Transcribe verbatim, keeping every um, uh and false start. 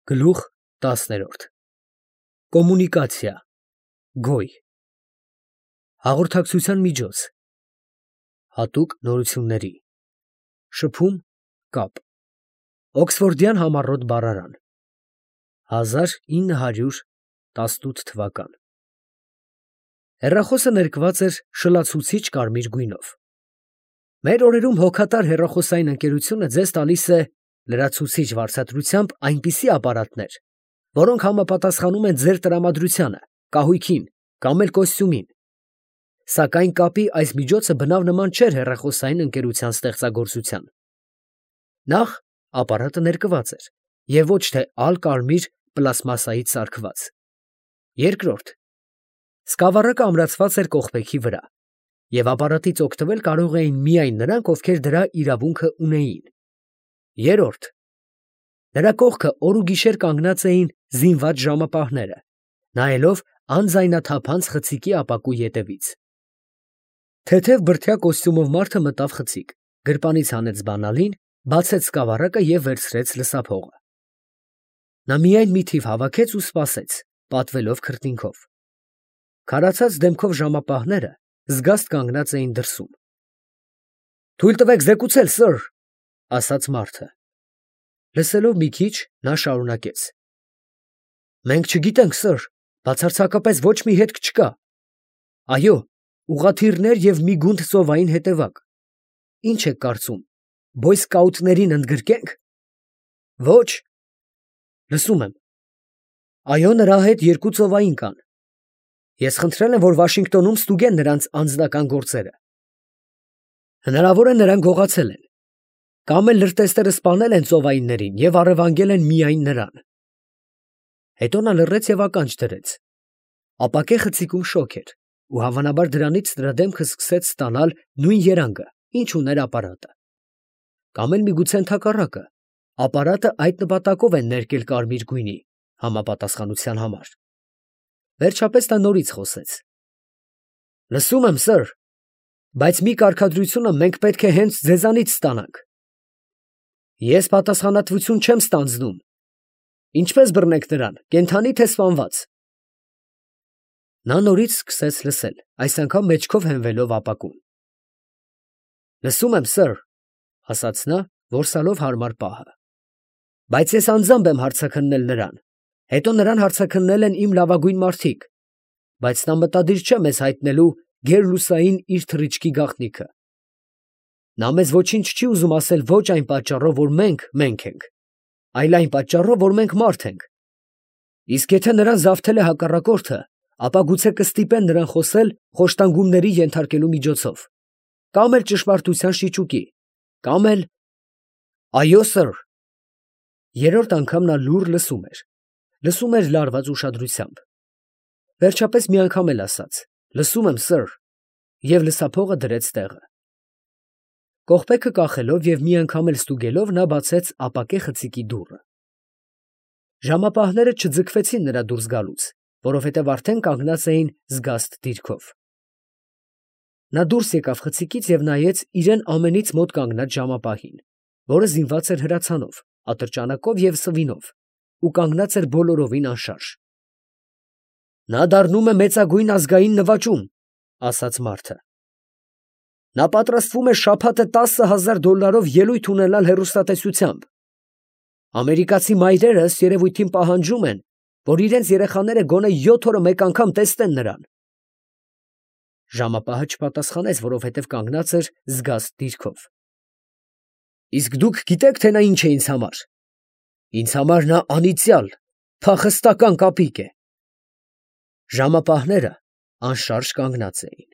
Գլուխ տասներորդ Կոմունիկացիա Գոյ Հաղորդակցության միջոց Հատուկ նորությունների Շփում կապ Օքսֆորդյան համառոտ բառարան հազար ինը հարյուր տասնութ թվական Հեռախոսը ներկված էր շլացուցիչ կարմիր գույնով։ Մեր օրերում հոգատար հեռախոսային ընկերությունը ձեզ տալիս է լրացուցիչ վարձատրությամբ այնպիսի ապարատներ, որոնք համապատասխանում են ձեր տրամադրությանը, կահույքին կամ էլ կոստյումին։ Սակայն կապի այս միջոցը բնավ նման չէր հեռախոսային ընկերության ստեղծագործության։ Նախ ապարատը ներկված էր և ոչ թե ալ-կարմիր պլաստմասայից սարքված։ Երկրորդ սկավառակը ամրացված էր կողպեքի վրա, և ապարատից օգտվել կարող էին միայն նրանք, ովքեր դրա իրավունքը ունեին։ Երրորդ նրա կողքը օր ու գիշեր կանգնած էին զինված ժամապահները, նայելով անձայնաթափանց խցիկի ապակու ետևից։ Թեթև բրդյա կոստյումով մարդը մտավ խցիկ, գրպանից հանեց բանալին, բացեց սկավառակը և վերցրեց լսափողը։ Նա միայն մի թիվ հավաքեց ու սպասեց, պատվելով քրտինքով։ Քարացած դեմքով ժամապահները զգաստ կանգնած էին դրսում։ «Թույլ տվեք զեկուցել, սըր», ասաց մարդը։ Լսելով մի քիչ, նա շարունակեց. «Մենք չգիտենք, սըր, բացարձակապես ոչ մի հետք չկա։ Այո, ուղղաթիռներ և մի գունդ ծովային հետևակ։ Ինչ եք կարծում, բոյսկաուտներին ընդգրկե՞նք։ Ոչ։ Լսում եմ։ Այո, նրա հետ երկու ծովային կան։ Ես խնդրել եմ, որ Վաշինգտոնում ստուգեն նրանց անձնական գործերը։ Հնարավոր է նրանք գողացել են, կամ էլ լրտեսները սպանել են ծովայիններին և առևանգել են միայն նրան։ Հետո նա լռեց և ականջ դրեց։ Ապակե խցիկում շոգ էր, ու հավանաբար դրանից նրա դեմքը սկսեց ստանալ նույն երանգը, ինչ ուներ ապարատը։ Կամ էլ միգուցե ընդհակառակը, ապարատը այդ նպատակով են ներկել կարմիր գույնի համապատասխանության համար։ Վերջապես նա նորից խոսեց. «Լսում եմ, սըր, բայց մի կարգադրությունը մենք պետք է հենց ձեզանից ստանանք։ Ես պատասխանատվություն չեմ ստանձնում։ Ինչպե՞ս բռնենք նրան, կենդանի թե սպանված»։ Նա նորից սկսեց լսել, այս անգամ մեջքով հենվելով ապակուն։ «Լսում եմ, սըր», ասաց նա, որսալով հարմար պահը, «բայց ես անձամբ եմ հարցաքննել նրան, հետո նրան հարցաքննել են իմ լավագույն մարդիկ, բայց նա մտադիր չէ մեզ հայտնելու գերլուսային իր թռիչքի գաղտնիքը։ Նա մեզ ոչինչ չի ուզում ասել ոչ այն պատճառով, որ մենք մենք ենք, այլ այն պատճառով, որ մենք մարդ ենք։ Իսկ եթե նրան զավթել է հակառակորդը, ապա գուցե կստիպեն նրան խոսել խոշտանգումների ենթարկելու միջոցով, կամ էլ ճշմարտության շիճուկի, կամ էլ… Այո, սըր։ Երրորդ անգամ նա լուռ լսում էր, լսում էր լարված ուշադրությամբ։ Վերջապես մի անգամ էլ ասաց. «Լսում եմ, սըր», և լսափողը դրեց տեղը։ Կողպեքը կախելով և մի անգամ էլ ստուգելով, նա բացեց ապակե խցիկի դուռը։ Ժամապահները չձգվեցին նրա դուրս գալուց, որովհետև արդեն կանգնած էին զգաստ դիրքով։ Նա դուրս եկավ խցիկից և նայեց իրան ամենից մոտ կանգնած ժամապահին, որը զինված էր հրացանով, ատրճանակով և սվինով ու կանգնած էր բոլորովին անշարժ։ «Նա դառնում է մեծագույն ազգային նվաճում», ասաց մարդը։ «Նա պատրաստվում է շաբաթը տասը հազար դոլարով ելույթ ունենալ հեռուստատեսությամբ։ Ամերիկացի մայրերը ըստ երևույթին պահանջում են, որ իրենց երեխաները գոնե յոթ օրը մեկ անգամ տեսնեն նրան»։ Ժամապահը չպատասխանեց, որովհետև կանգնած էր զգաստ դիրքով։ «Իսկ դուք գիտեք, թե նա ինչ է ինձ համար։ Ինձ համար նա անիծյալ, փախստական կապիկ է»։ Ժամապահները անշարժ կանգնած էին։